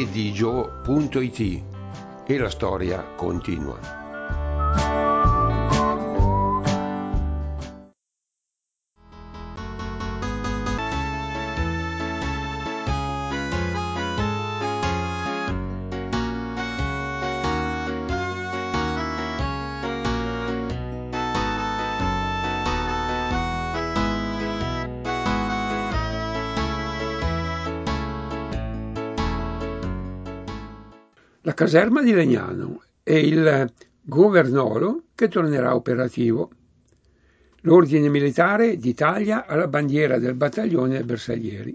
www.digio.it e la storia continua. La caserma di Legnano e il Governolo che tornerà operativo. L'ordine militare d'Italia alla bandiera del battaglione Bersaglieri.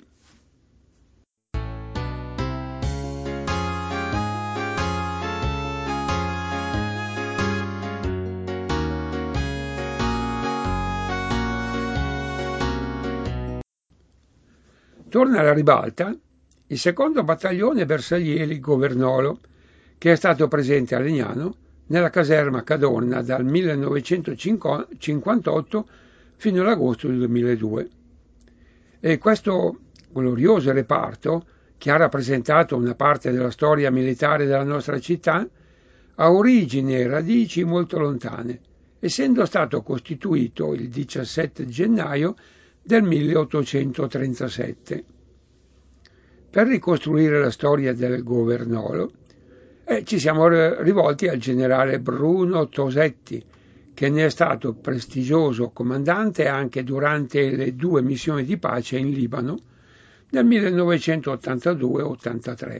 Torna alla ribalta il secondo battaglione Bersaglieri Governolo, che è stato presente a Legnano nella caserma Cadorna dal 1958 fino all'agosto del 2002. E questo glorioso reparto, che ha rappresentato una parte della storia militare della nostra città, ha origini e radici molto lontane, essendo stato costituito il 17 gennaio del 1837. Per ricostruire la storia del Governolo ci siamo rivolti al generale Bruno Tosetti, che ne è stato prestigioso comandante anche durante le 2 missioni di pace in Libano nel 1982-83.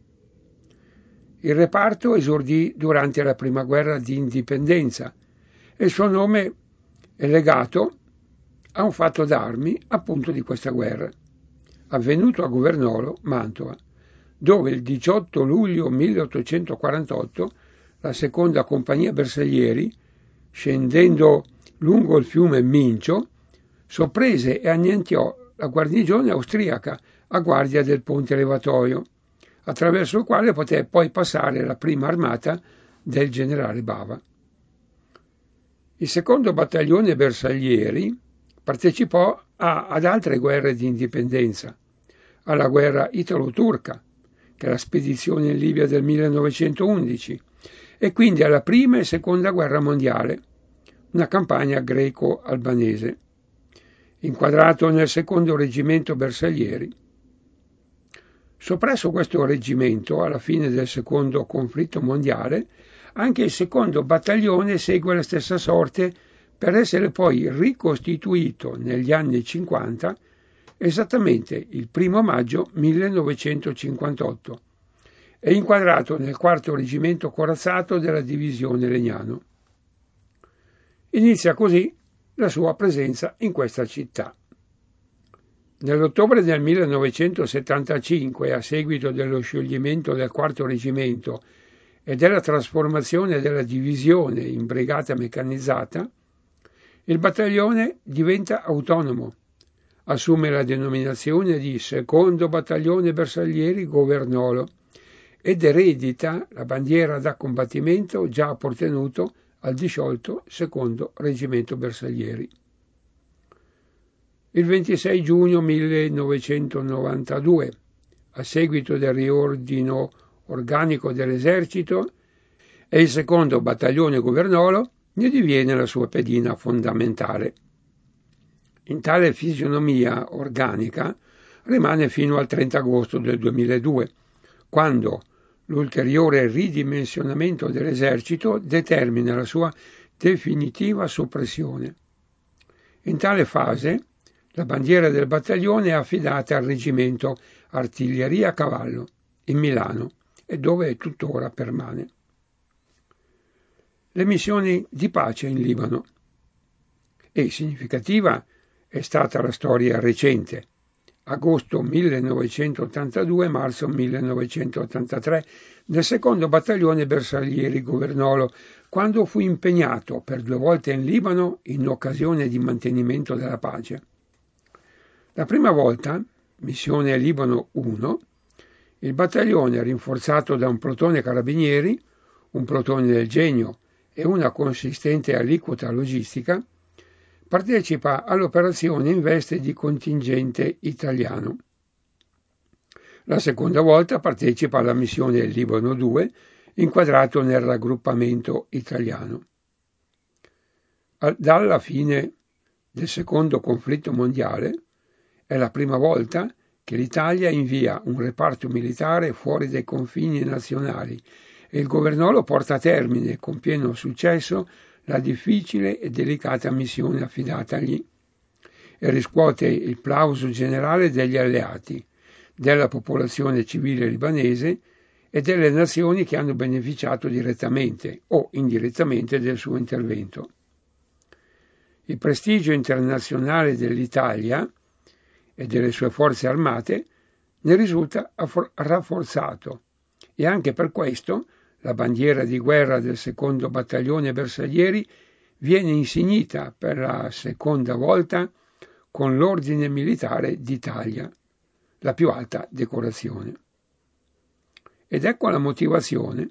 Il reparto esordì durante la prima guerra di indipendenza e il suo nome è legato a un fatto d'armi appunto di questa guerra, avvenuto a Governolo, Mantova, dove il 18 luglio 1848 la seconda compagnia Bersaglieri, scendendo lungo il fiume Mincio, sorprese e annientò la guarnigione austriaca a guardia del ponte levatoio, attraverso il quale poté poi passare la prima armata del generale Bava. Il secondo battaglione Bersaglieri partecipò ad altre guerre di indipendenza, alla guerra italo-turca, che è la spedizione in Libia del 1911, e quindi alla prima e seconda guerra mondiale, una campagna greco-albanese, inquadrato nel secondo reggimento Bersaglieri. Soppresso questo reggimento, alla fine del secondo conflitto mondiale, anche il secondo battaglione segue la stessa sorte per essere poi ricostituito negli anni 50, esattamente il 1 maggio 1958, e inquadrato nel quarto reggimento corazzato della divisione Legnano. Inizia così la sua presenza in questa città. Nell'ottobre del 1975, a seguito dello scioglimento del quarto reggimento e della trasformazione della divisione in brigata meccanizzata, il battaglione diventa autonomo, assume la denominazione di Secondo Battaglione Bersaglieri Governolo ed eredita la bandiera da combattimento già appartenuto al disciolto Secondo Reggimento Bersaglieri. Il 26 giugno 1992, a seguito del riordino organico dell'esercito, e il secondo battaglione Governolo ne diviene la sua pedina fondamentale. In tale fisionomia organica rimane fino al 30 agosto del 2002, quando l'ulteriore ridimensionamento dell'esercito determina la sua definitiva soppressione. In tale fase la bandiera del battaglione è affidata al reggimento Artiglieria a Cavallo in Milano e dove tuttora permane. Le missioni di pace in Libano. E significativa è stata la storia recente, agosto 1982-marzo 1983, del secondo battaglione Bersaglieri Governolo, quando fu impegnato per 2 volte in Libano in occasione di mantenimento della pace. La prima volta, missione Libano 1, il battaglione, rinforzato da un plotone carabinieri, un plotone del Genio e una consistente aliquota logistica, partecipa all'operazione in veste di contingente italiano. La seconda volta partecipa alla missione Libano 2, inquadrato nel raggruppamento italiano. Dalla fine del secondo conflitto mondiale è la prima volta che l'Italia invia un reparto militare fuori dai confini nazionali e il governo porta a termine con pieno successo la difficile e delicata missione affidatagli e riscuote il plauso generale degli alleati, della popolazione civile libanese e delle nazioni che hanno beneficiato direttamente o indirettamente del suo intervento. Il prestigio internazionale dell'Italia e delle sue forze armate ne risulta rafforzato e anche per questo la bandiera di guerra del secondo battaglione bersaglieri viene insignita per la seconda volta con l'Ordine Militare d'Italia, la più alta decorazione. Ed ecco la motivazione.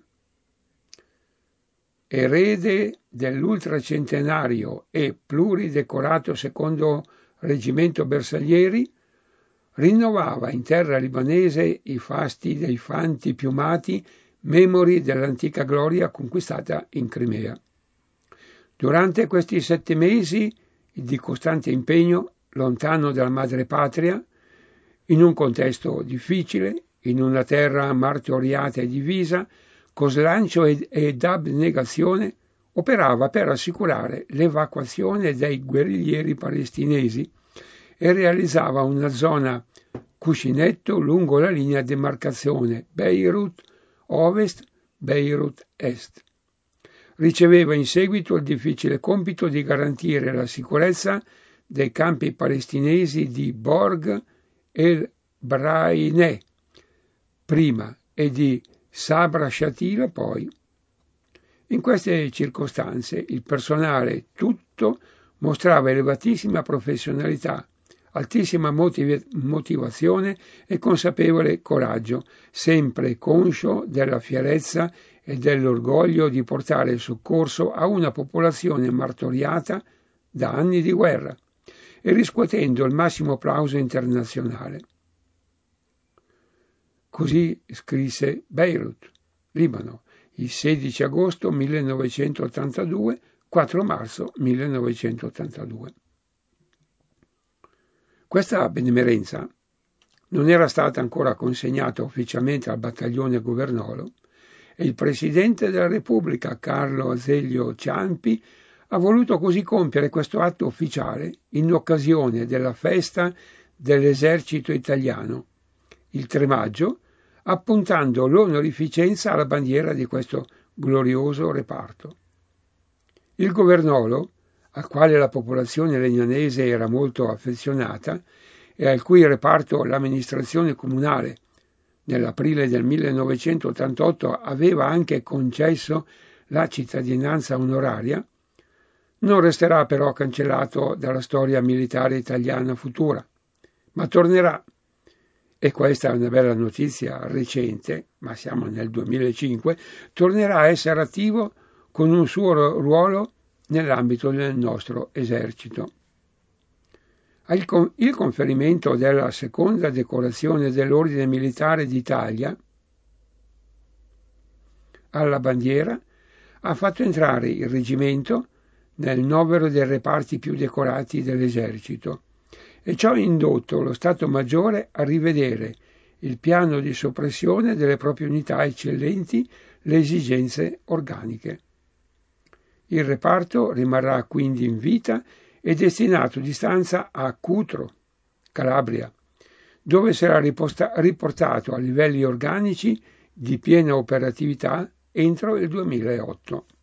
Erede dell'ultracentenario e pluridecorato secondo reggimento bersaglieri, rinnovava in terra libanese i fasti dei fanti piumati memori dell'antica gloria conquistata in Crimea. Durante questi 7 mesi di costante impegno, lontano dalla madrepatria, in un contesto difficile, in una terra martoriata e divisa, con slancio ed abnegazione, operava per assicurare l'evacuazione dei guerriglieri palestinesi e realizzava una zona cuscinetto lungo la linea di demarcazione Beirut Ovest, Beirut Est. Riceveva in seguito il difficile compito di garantire la sicurezza dei campi palestinesi di Borg el Braineh prima e di Sabra Shatila poi. In queste circostanze il personale tutto mostrava elevatissima professionalità, altissima motivazione e consapevole coraggio, sempre conscio della fierezza e dell'orgoglio di portare soccorso a una popolazione martoriata da anni di guerra e riscuotendo il massimo applauso internazionale. Così scrisse Beirut, Libano, il 16 agosto 1982, 4 marzo 1982. Questa benemerenza non era stata ancora consegnata ufficialmente al battaglione Governolo e il Presidente della Repubblica, Carlo Azeglio Ciampi, ha voluto così compiere questo atto ufficiale in occasione della festa dell'esercito italiano, il 3 maggio, appuntando l'onorificenza alla bandiera di questo glorioso reparto. Il Governolo, al quale la popolazione legnanese era molto affezionata e al cui reparto l'amministrazione comunale nell'aprile del 1988 aveva anche concesso la cittadinanza onoraria, non resterà però cancellato dalla storia militare italiana futura, ma tornerà, e questa è una bella notizia recente, ma siamo nel 2005, tornerà a essere attivo con un suo ruolo nell'ambito del nostro esercito. Il conferimento della seconda decorazione dell'Ordine Militare d'Italia alla bandiera ha fatto entrare il reggimento nel novero dei reparti più decorati dell'esercito e ciò ha indotto lo Stato Maggiore a rivedere il piano di soppressione delle proprie unità eccellenti le esigenze organiche. Il reparto rimarrà quindi in vita e destinato di stanza a Cutro, Calabria, dove sarà riportato a livelli organici di piena operatività entro il 2008.